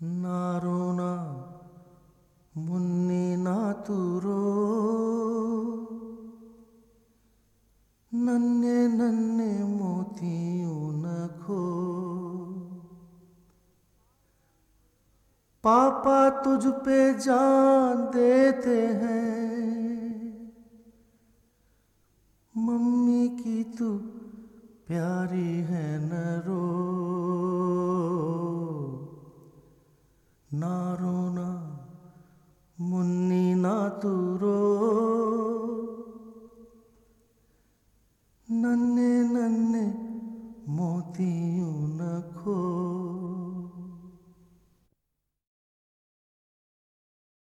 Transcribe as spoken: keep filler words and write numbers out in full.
ना रोना मुन्नी ना तू रो, नन्हे नन्हे मोतियों न खो। पापा तुझ पे जान देते हैं, मम्मी की तू प्यारी है न रो।